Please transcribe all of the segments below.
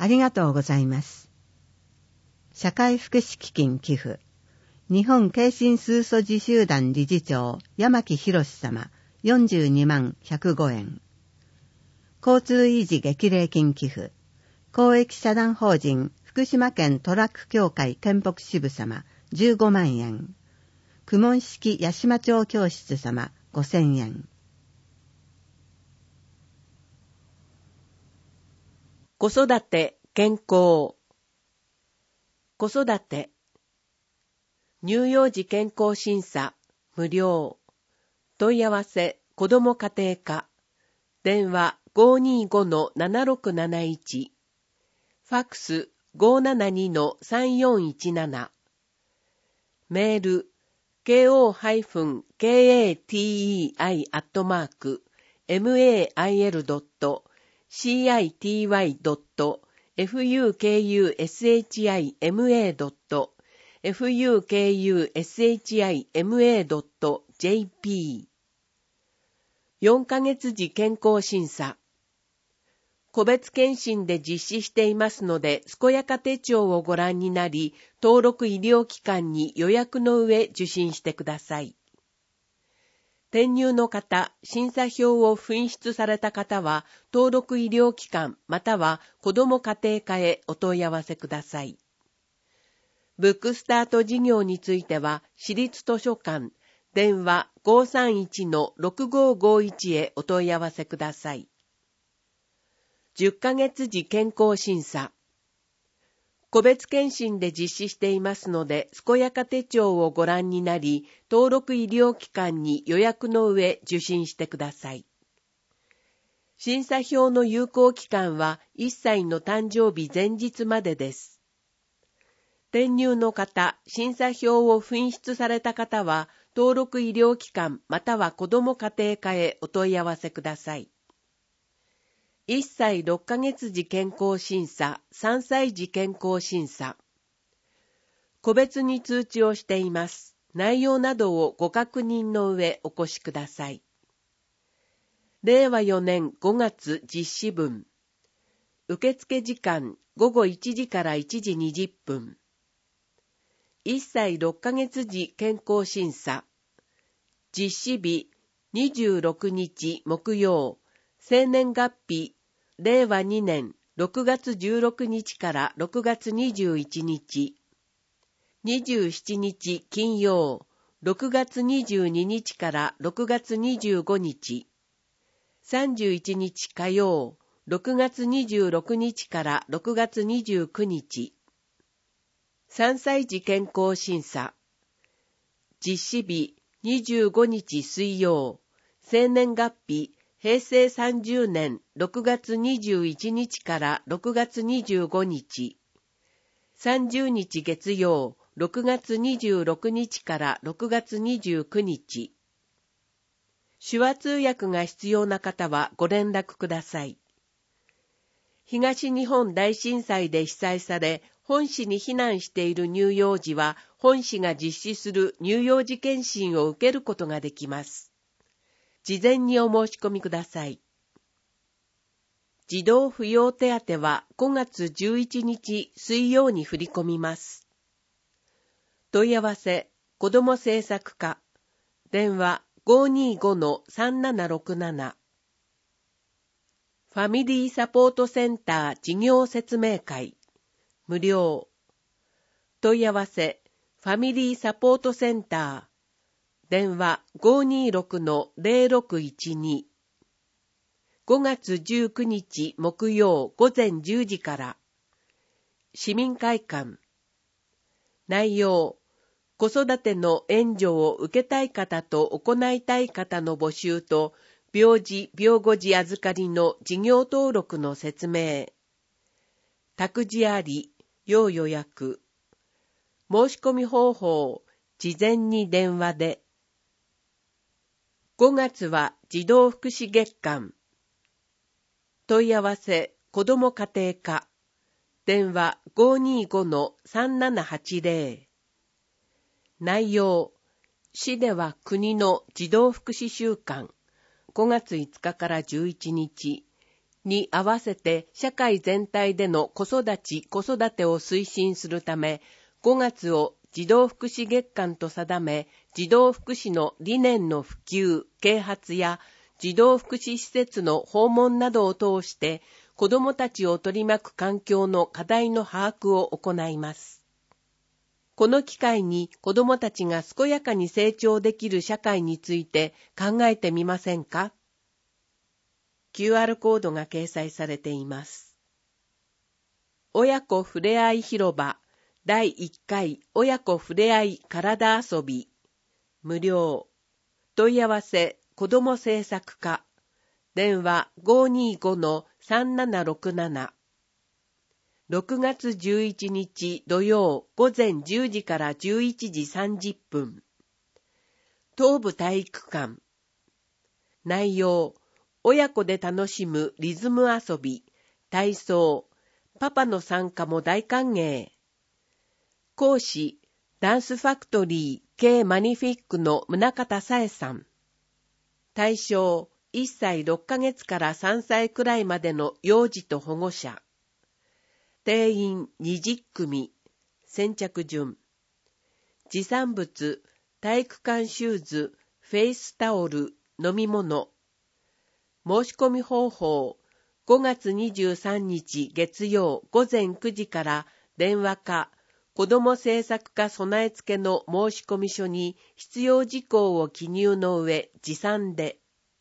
りがとうございます。社会福祉基金寄付、日本慶心数祖寺集団理事長山木博様42万105円。交通維持激励金寄付、公益社団法人福島県トラック協会県北支部様15万円。公文式八島町教室様5000円。 子育て健康。子育て乳幼児健康審査無料。問い合わせ子ども家庭課。電話 525-7671。ファックス 572-3417。メール kohaifun-kati.mail.fukushima.jp。 4ヶ月時健康審査。個別検診で実施していますので、健やか手帳をご覧になり、登録医療機関に予約の上受診してください。転入の方、審査票を紛失された方は、登録医療機関または子ども家庭課へお問い合わせください。ブックスタート事業については、市立図書館、電話 531-6551 へお問い合わせください。10ヶ月時健康審査。個別検診で実施していますので、健やか手帳をご覧になり、登録医療機関に予約の上受診してください。審査票の有効期間は1歳の誕生日前日までです。転入の方、審査票を紛失された方は、登録医療機関または子ども家庭課へお問い合わせください。1歳6ヶ月時健康審査、3歳時健康審査。個別に通知をしています。内容などをご確認の上お越しください。令和4年5月実施分。受付時間午後1時から1時20分。1歳6ヶ月時健康審査。実施日26日木曜。生年月日令和2年6月16日から6月21日。27日金曜。6月22日から6月25日。31日火曜。6月26日から6月29日。3歳児健康審査。実施日25日水曜。生年月日平成30年6月21日から6月25日。30日月曜。6月26日から6月29日。手話通訳が必要な方はご連絡ください。東日本大震災で被災され、本市に避難している乳幼児は、本市が実施する乳幼児検診を受けることができます。事前にお申し込みください。児童扶養手当は5月11日水曜に振り込みます。問い合わせ、子ども政策課。電話 525-3767。ファミリーサポートセンター事業説明会。無料。問い合わせ、ファミリーサポートセンター。電話 526-0612。5月19日木曜午前10時から。市民会館。内容、子育ての援助を受けたい方と行いたい方の募集と、病児・病後児預かりの事業登録の説明。託児あり、要予約。申し込み方法、事前に電話で。5月は児童福祉月間。問い合わせ、子ども家庭課。電話 525-3780。内容、市では国の児童福祉週間、5月5日から11日、 に合わせて社会全体での子育てを推進するため、5月を児童福祉月間と定め、児童福祉の理念の普及、啓発や児童福祉施設の訪問などを通して、子どもたちを取り巻く環境の課題の把握を行います。この機会に子どもたちが健やかに成長できる社会について考えてみませんか？ QR コードが掲載されています。親子ふれあい広場第1回親子ふれあい体遊び無料。問い合わせ子ども政策課電話 525-3767 6月11日土曜午前10時から11時30分東部体育館内容親子で楽しむリズム遊び体操パパの参加も大歓迎講師ダンスファクトリー K マニフィックの宗像さえさん対象1歳6ヶ月から3歳くらいまでの幼児と保護者定員20組先着順持参物体育館シューズフェイスタオル飲み物申し込み方法5月23日月曜午前9時から電話か子ども政策課備え付けの申し込み書に必要事項を記入の上持参で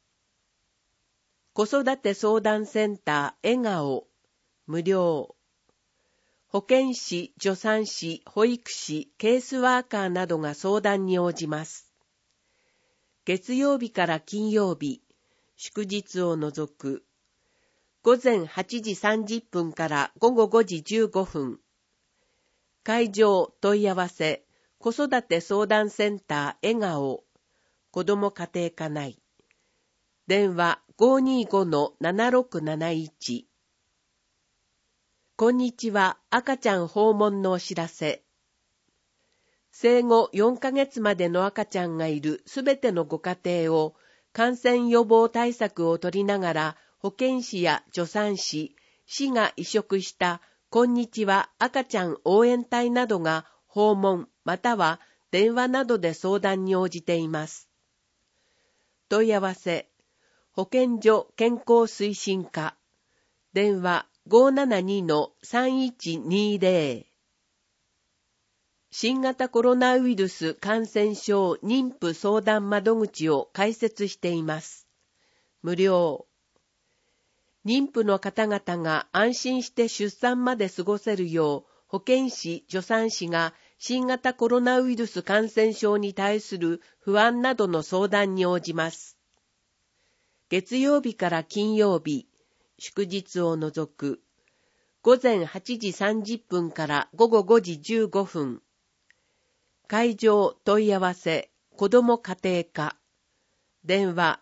子育て相談センター笑顔無料保健師、助産師、保育士、ケースワーカーなどが相談に応じます。月曜日から金曜日、祝日を除く、午前8時30分から午後5時15分、会場問い合わせ、子育て相談センター笑顔、子ども家庭科内、電話 525-7671こんにちは、赤ちゃん訪問のお知らせ。生後4ヶ月までの赤ちゃんがいるすべてのご家庭を感染予防対策を取りながら保健師や助産師、市が委嘱したこんにちは赤ちゃん応援隊などが訪問または電話などで相談に応じています。問い合わせ、保健所健康推進課、電話572-3120新型コロナウイルス感染症妊婦相談窓口を開設しています。無料。妊婦の方々が安心して出産まで過ごせるよう、保健師、助産師が新型コロナウイルス感染症に対する不安などの相談に応じます。月曜日から金曜日、祝日を除く、午前8時30分から午後5時15分、会場問い合わせ、子ども家庭科、電話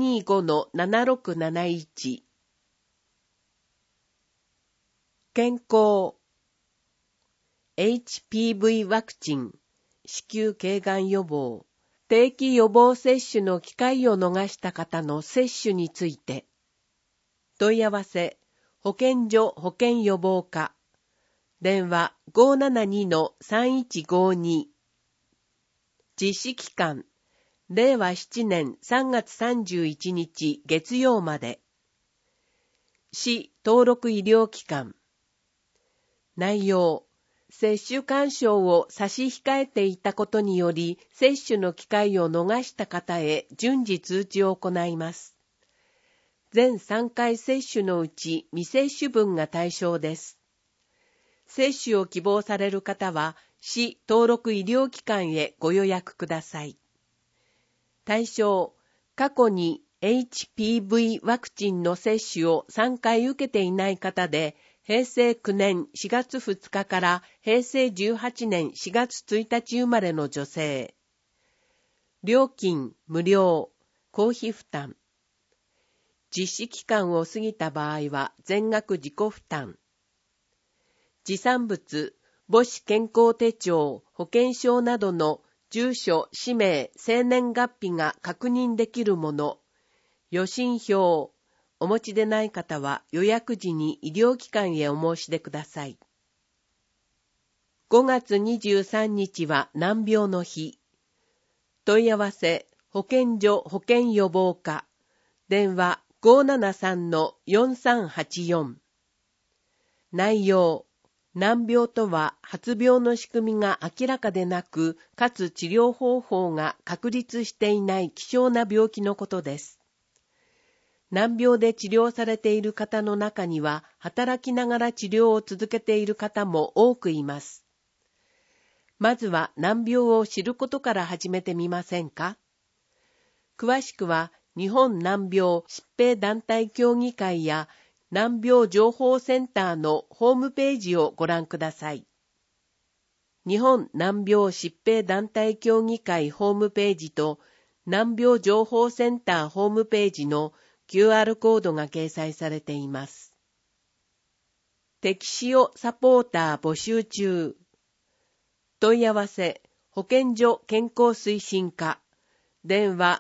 525-7671、健康、HPV ワクチン、子宮頸がん予防、定期予防接種の機会を逃した方の接種について、問い合わせ、保健所保健予防課、電話 572-3152、実施期間、令和7年3月31日月曜まで、市登録医療機関、内容、接種勧奨を差し控えていたことにより、接種の機会を逃した方へ順次通知を行います。全3回接種のうち未接種分が対象です。接種を希望される方は、市登録医療機関へご予約ください。対象、過去に HPV ワクチンの接種を3回受けていない方で、平成9年4月2日から平成18年4月1日生まれの女性。料金無料、公費負担。実施期間を過ぎた場合は全額自己負担。持参物、母子健康手帳、保険証などの住所、氏名、生年月日が確認できるもの、予診票、 お持ちでない方は予約時に医療機関へお申し出ください。5月23日は難病の日。問い合わせ、保健所保健予防課。電話 573-4384。内容、難病とは発病の仕組みが明らかでなく、かつ治療方法が確立していない希少な病気のことです。難病で治療されている方の中には、働きながら治療を続けている方も多くいます。まずは難病を知ることから始めてみませんか？詳しくは、日本難病疾病団体協議会や難病情報センターのホームページをご覧ください。日本難病疾病団体協議会ホームページと難病情報センターホームページの QR コードが掲載されています。適使用サポーター募集中。問い合わせ、保健所健康推進課。電話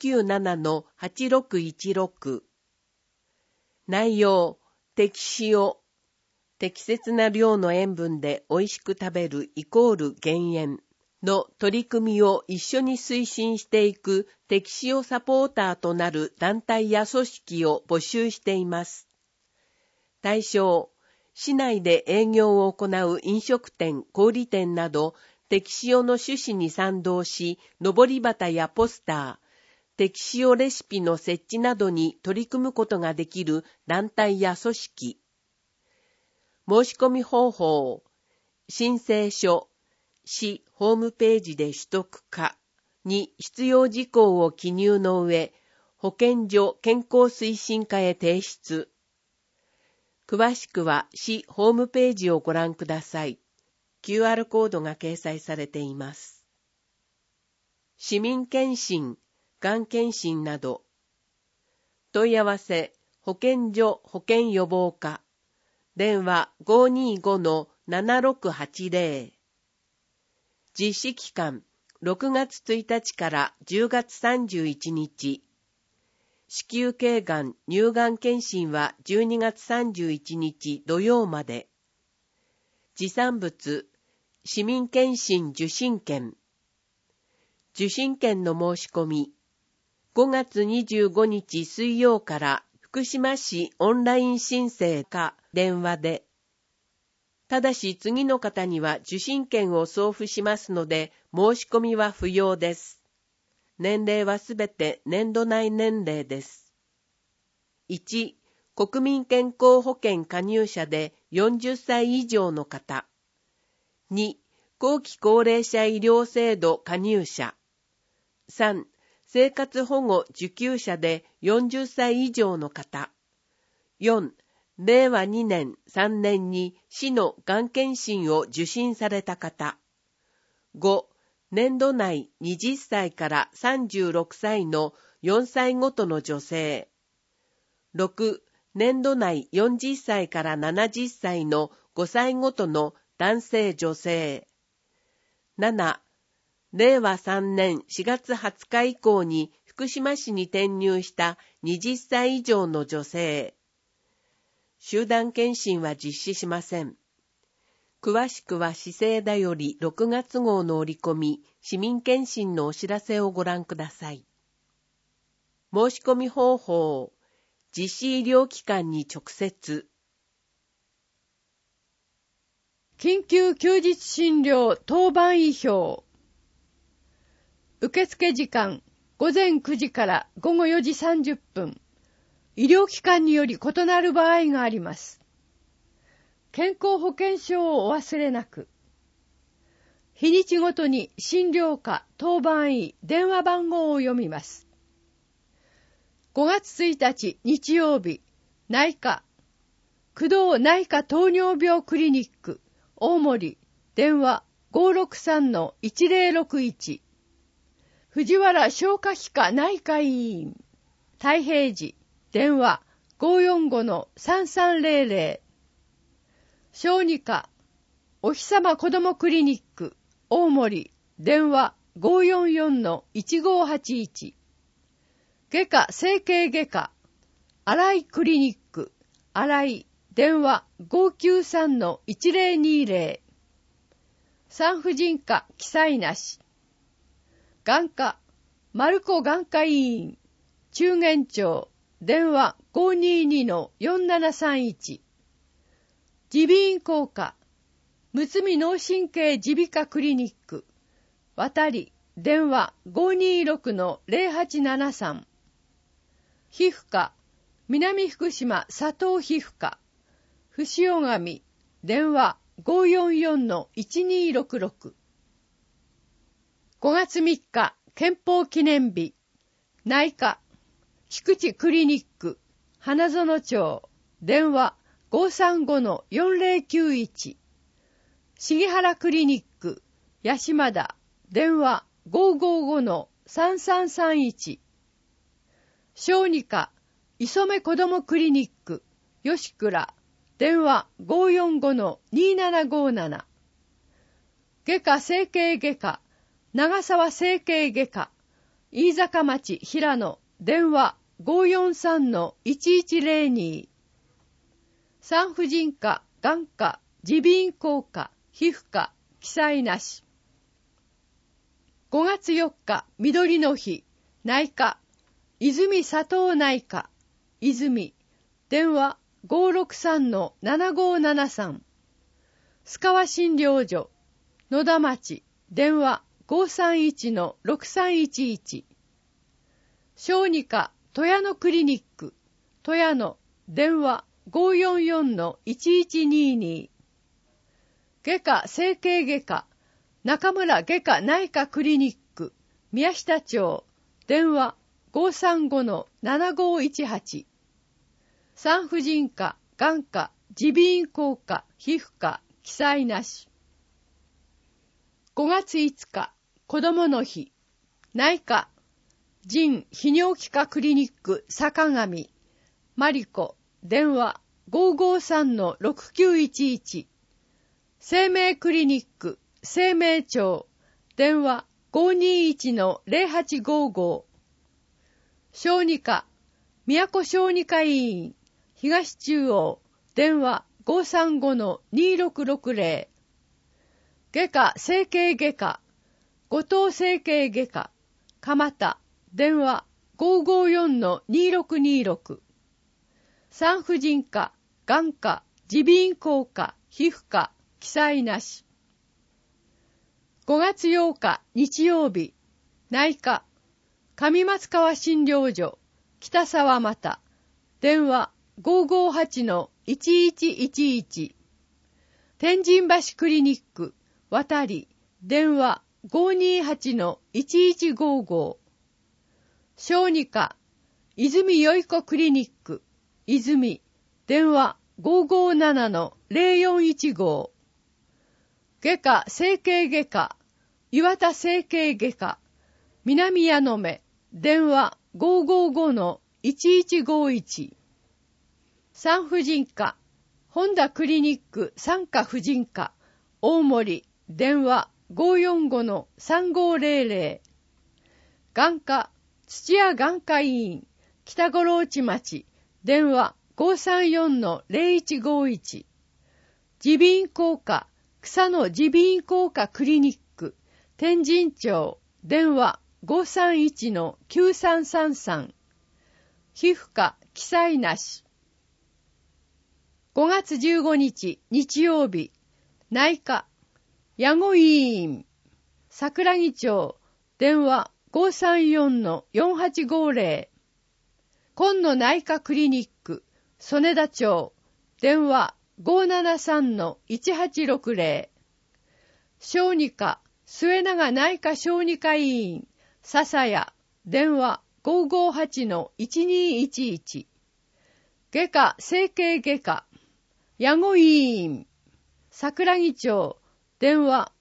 597-8616。内容、適使用。適切な量の塩分で美味しく食べる減塩の取り組みを一緒に推進していく適使用サポーターとなる団体や組織を募集しています。対象、市内で営業を行う飲食店、小売店など、適使用の趣旨に賛同し、上り旗やポスター、適使用レシピの設置などに取り組むことができる団体や組織。申し込み方法、申請書、市ホームページで取得かに必要事項を記入の上、保健所健康推進課へ提出。詳しくは市ホームページをご覧ください。QR コードが掲載されています。市民検診、がん検診など。問い合わせ、保健所保健予防課。電話 525-7680。実施期間、6月1日から10月31日。子宮頸がん、乳がん検診は12月31日土曜まで。持参物、市民検診受診券。受診券の申し込み。5月25日水曜から福島市オンライン申請か電話で。ただし次の方には受診券を送付しますので申し込みは不要です。年齢はすべて年度内年齢です。1、国民健康保険加入者で40歳以上の方。2、後期高齢者医療制度加入者。3、生活保護受給者で40歳以上の方。4、令和2年3年に市のがん検診を受診された方。5、年度内20歳から36歳の4歳ごとの女性。6、年度内40歳から70歳の5歳ごとの男性女性。7、令和3年4月20日以降に福島市に転入した20歳以上の女性。集団検診は実施しません。詳しくは市政だより6月号の折り込み、市民検診のお知らせをご覧ください。申し込み方法、実施医療機関に直接。 緊急休日診療当番医表。受付時間、午前9時から午後4時30分。医療機関により異なる場合があります。健康保険証をお忘れなく。日にちごとに診療科、当番医、電話番号を読みます。5月1日日曜日、内科、工藤内科糖尿病クリニック、大森、電話 563-1061。藤原消化器科内科医院、太平寺、電話 545-3300。小児科、おひさま子どもクリニック、大森、電話 544-1581。外科整形外科、 新井クリニック、新井、電話 593-1020。産婦人科記載なし。眼科、マルコ眼科医院、中元町、電話 522-4731。耳鼻咽喉科、むつみ脳神経耳鼻科クリニック、渡り、電話 526-0873。皮膚科、南福島佐藤皮膚科、伏尾上、電話 544-1266。5月3日、憲法記念日、内科、菊池クリニック、花園町、電話 535-4091。杉原クリニック、八島田、電話 555-3331。小児科、磯目子どもクリニック、吉倉、電話 545-2757。外科整形外科、長沢整形外科、飯坂町平野、電話 543-1102。産婦人科、眼科、耳鼻咽喉科、皮膚科、記載なし。5月4日、緑の日、内科、泉佐藤内科、泉、電話 563-7573。須川診療所、野田町、電話 531-6311。小児科、戸谷野クリニック、戸谷野、電話 544-1122。外科整形外科、中村外科内科クリニック、宮下町、電話 535-7518。産婦人科、眼科、耳鼻咽喉科、皮膚科、記載なし。5月5日、子供の日、内科、腎泌尿器科クリニック、坂上、マリコ、電話 553-6911。生命クリニック、生命町、電話 521-0855。小児科、宮古小児科医院、東中央、電話 535-2660。外科整形外科、後藤整形外科、蒲田、電話 554-2626。産婦人科、眼科、耳鼻咽喉科、皮膚科、記載なし。5月8日、日曜日、内科、上松川診療所、北沢又、電話 558-1111。天神橋クリニック、渡り、電話 528-1155。小児科、泉よいこクリニック、泉、電話 557-0415。外科整形外科、岩田整形外科、南矢野目、電話 555-1151。産婦人科、本田クリニック産科婦人科、大森、電話 545-3500。眼科、土屋眼科医院、北五郎内町、電話 534-0151。耳鼻咽喉科、草野耳鼻咽喉科クリニック、天神町、電話 531-9333。皮膚科、記載なし。5月15日、日曜日、内科、矢後医院、桜木町、電話 534-4850。今野内科クリニック、曽根田町、電話 573-1860。小児科、末永内科小児科医院、笹谷、電話 558-1211。外科整形外科、矢後医院、桜木町、電話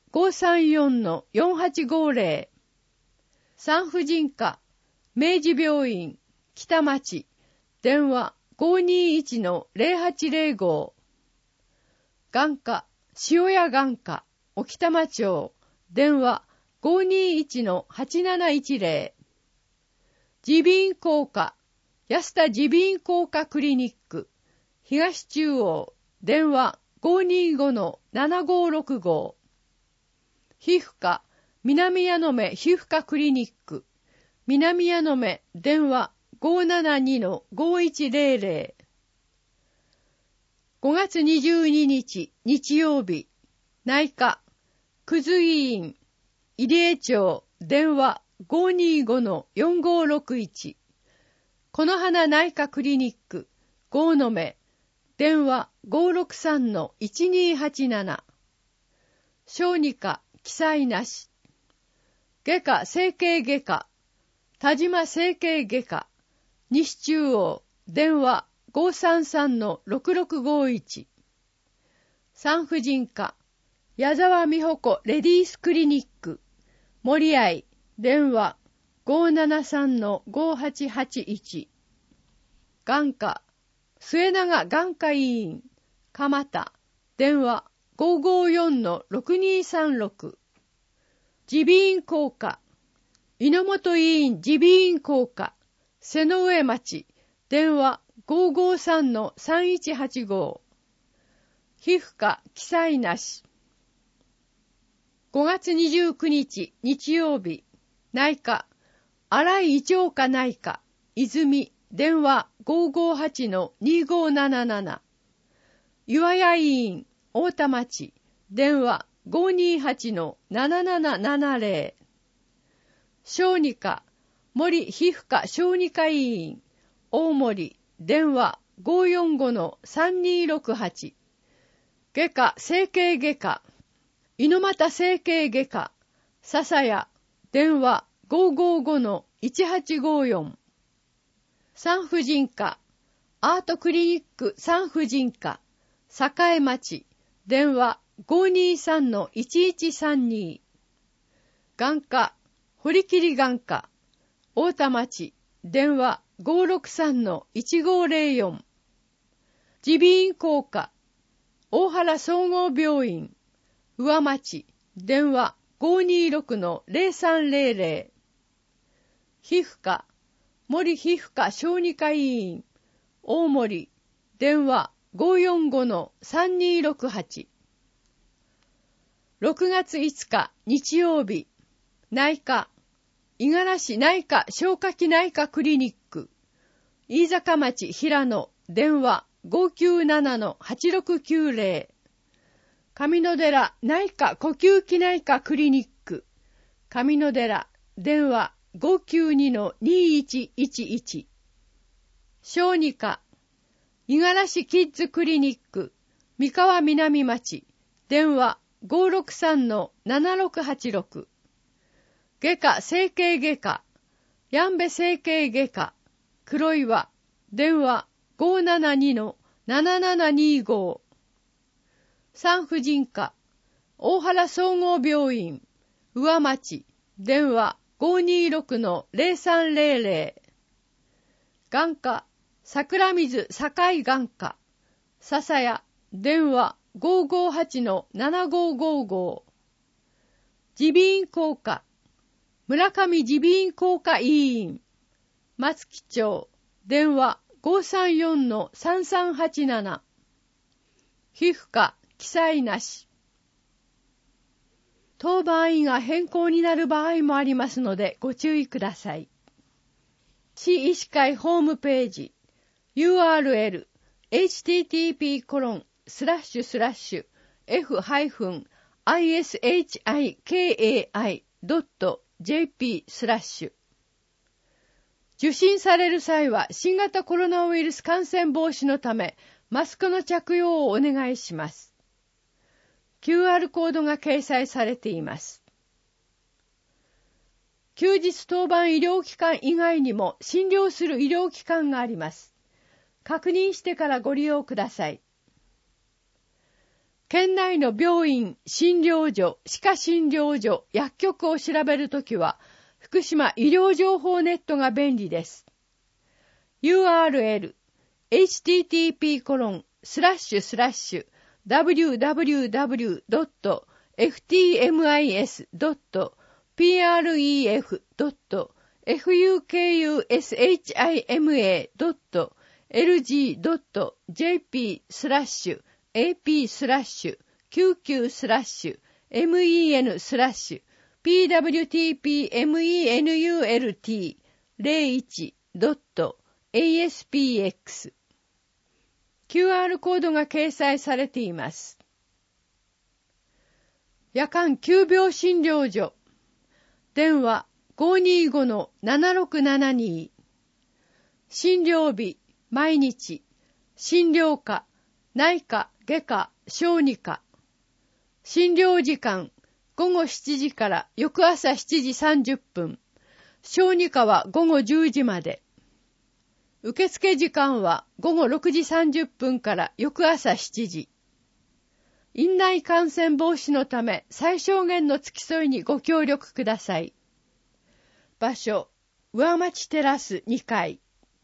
534-4850。産婦人科、明治病院、北町、電話 521-0805。眼科、塩谷眼科、沖玉町、電話 521-8710。耳鼻咽喉科、 安田耳鼻咽喉科クリニック、東中央、電話 525-7565。皮膚科、南矢野目皮膚科クリニック、南矢野目、電話 572-5100。5月22日、日曜日、内科、久津医院、入江町、電話 525-4561。この花内科クリニック、郷野目、電話 563-1287。小児科、記載なし。外科、整形外科、田島整形外科、西中央、電話 533-6651。産婦人科、矢沢美穂子レディースクリニック、森合、電話 573-5881。眼科、末永眼科医院、蒲田、電話 554-6236。耳鼻咽喉科、猪本医院耳鼻咽喉科、瀬上町、電話 553-3185。皮膚科、記載なし。5月29日、日曜日、内科、荒井胃腸科内科、泉、電話 558-2577。岩屋医院、太田町、電話 528-7770。小児科、森皮膚科小児科医院、大森、電話 545-3268。外科整形外科、猪俣整形外科、笹谷、電話 555-1854。産婦人科、アートクリニック産婦人科、栄町、電話 523-1132。眼科、堀切眼科、太田町、電話 563-1504。耳鼻咽喉科、大原総合病院、上町、電話 526-0300。皮膚科、森皮膚科小児科医院、大森、電話 545-3268。6月5日、日曜日、内科、五十嵐内科消化器内科クリニック、飯坂町平野、電話 597-8690。上野寺内科呼吸器内科クリニック、上野寺、電話 592-2111。小児科、五十嵐キッズクリニック、三河南町、電話 563-7686。外科整形外科、やんべ整形外科、黒岩、電話 572-7725。産婦人科、大原総合病院、上町、電話 526-0300。眼科、桜水境眼科、笹谷、電話 558-7555。耳鼻咽喉科、村上耳鼻咽喉科医院、松木町、電話 534-3387。皮膚科、記載なし。当番医が変更になる場合もありますのでご注意ください。市医師会ホームページ URL http://f-ishiki.jp/ 受診される際は新型コロナウイルス感染防止のためマスクの着用をお願いします。QR コードが掲載されています。休日当番医療機関以外にも診療する医療機関があります。確認してからご利用ください。県内の病院、診療所、歯科診療所、薬局を調べるときは、福島医療情報ネットが便利です。URL http://www.ftmis.pref.mp fuku-men.lg.jp/apn/ken-fuku-men.aspx QR コードが掲載されています。夜間急病診療所。電話 525-7672。診療日、毎日。診療科、内科、外科、小児科。診療時間、午後7時から翌朝7時30分。小児科は午後10時まで。受付時間は午後6時30分から翌朝7時。院内感染防止のため最小限の付き添いにご協力ください。場所、上町テラス2階。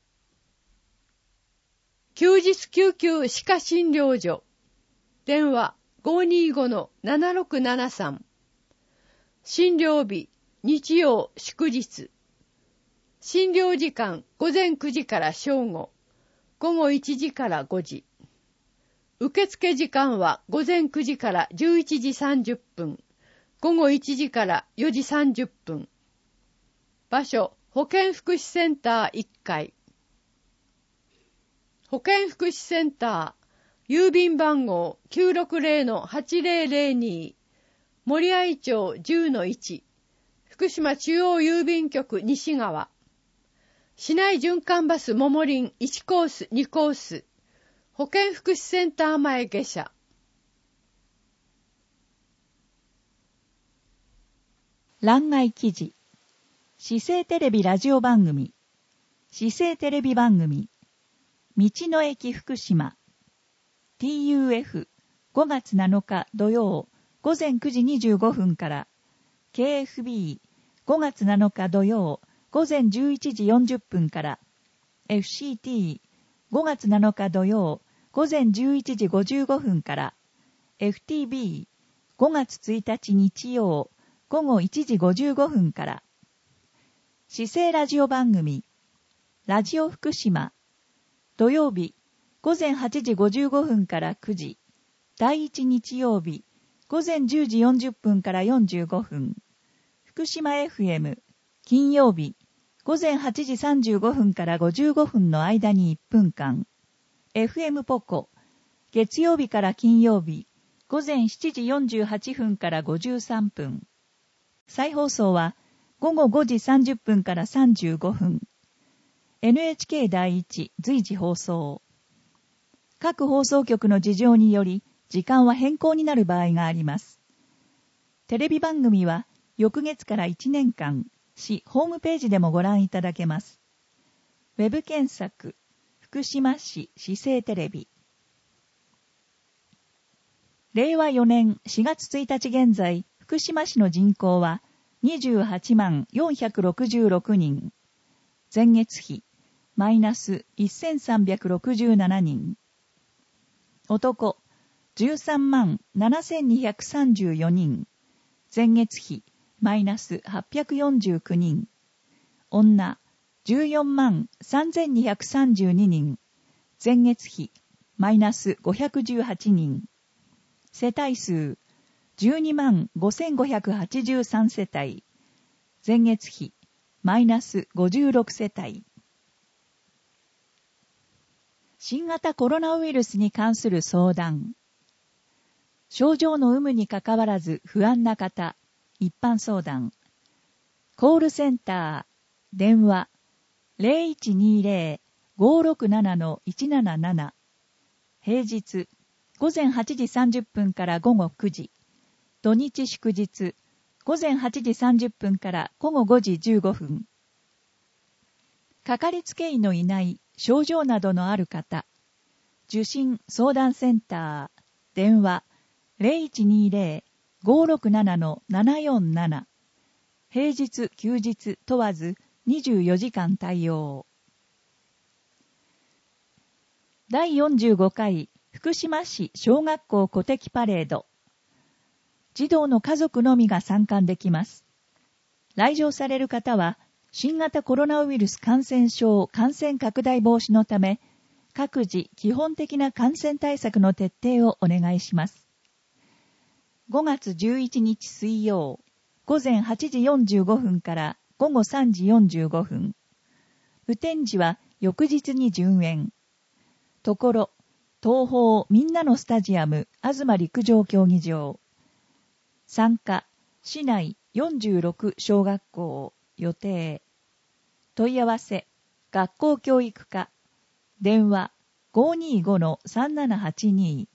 休日救急歯科診療所。電話 525-7673。診療日、日曜祝日。診療時間午前9時から正午、午後1時から5時。受付時間は午前9時から11時30分、午後1時から4時30分。場所、保健福祉センター1階。保健福祉センター、郵便番号 960-8002、森合町 10-1、福島中央郵便局西側。市内循環バスももりん1コース2コース。保健福祉センター前下車。 欄外記事。市政テレビラジオ番組。市政テレビ番組。道の駅福島。TUF5 月7日土曜午前9時25分から。KFB5 月7日土曜午前11時40分から。FCT5 月7日土曜午前11時55分から。FTB5 月1日日曜午後1時55分から。市政ラジオ番組。ラジオ福島。土曜日午前8時55分から9時。第1日曜日午前10時40分から45分。福島 FM。金曜日午前8時35分から55分の間に1分間。FM ポコ。月曜日から金曜日午前7時48分から53分。再放送は午後5時30分から35分。NHK 第一随時放送。各放送局の事情により時間は変更になる場合があります。テレビ番組は翌月から1年間、市ホームページでもご覧いただけます。ウェブ検索、福島市市政テレビ。令和4年4月1日現在、福島市の人口は28万466人。前月比、マイナス1367人。男、13万7234人。前月比、マイナス849人。女、14万3232人。前月比、マイナス518人。世帯数、12万5583世帯。前月比、マイナス56世帯。新型コロナウイルスに関する相談。症状の有無にかかわらず不安な方、一般相談。コールセンター、電話、0120-567-177。平日、午前8時30分から午後9時。土日祝日、午前8時30分から午後5時15分。かかりつけ医のいない症状などのある方。受診相談センター、電話、0120-567-747。平日休日問わず24時間対応。第45回福島市小学校鼓笛パレード。児童の家族のみが参観できます。来場される方は新型コロナウイルス感染症感染拡大防止のため、各自基本的な感染対策の徹底をお願いします。5月11日水曜、午前8時45分から午後3時45分。雨天時は翌日に順延。ところ、東方みんなのスタジアム東陸上競技場。参加、市内46小学校予定。問い合わせ、学校教育課。電話 525-3782。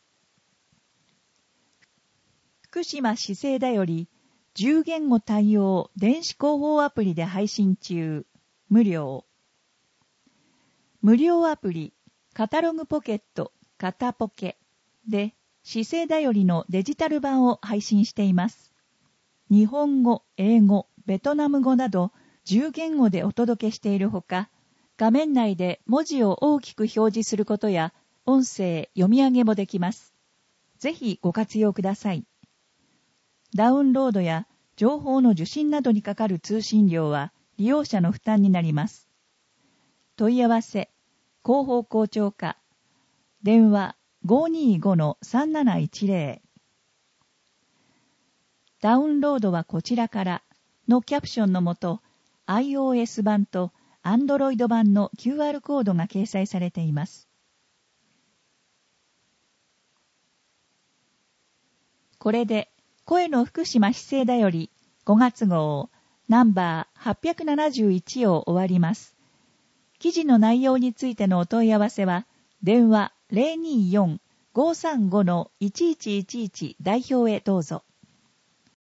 福島市政だより10言語対応電子広報アプリで配信中。無料。無料アプリカタログポケットカタポケで市政だよりのデジタル版を配信しています。日本語、英語、ベトナム語など10言語でお届けしているほか、画面内で文字を大きく表示することや音声読み上げもできます。ぜひご活用ください。ダウンロードや情報の受信などにかかる通信料は利用者の負担になります。問い合わせ、広報校長課。電話 525-3710。ダウンロードはこちらからのキャプションのもと、iOS 版とAndroid 版の QR コードが掲載されています。これで、声の福島市政だより5月号ナンバー871を終わります。記事の内容についてのお問い合わせは、電話 024-535-1111 代表へどうぞ。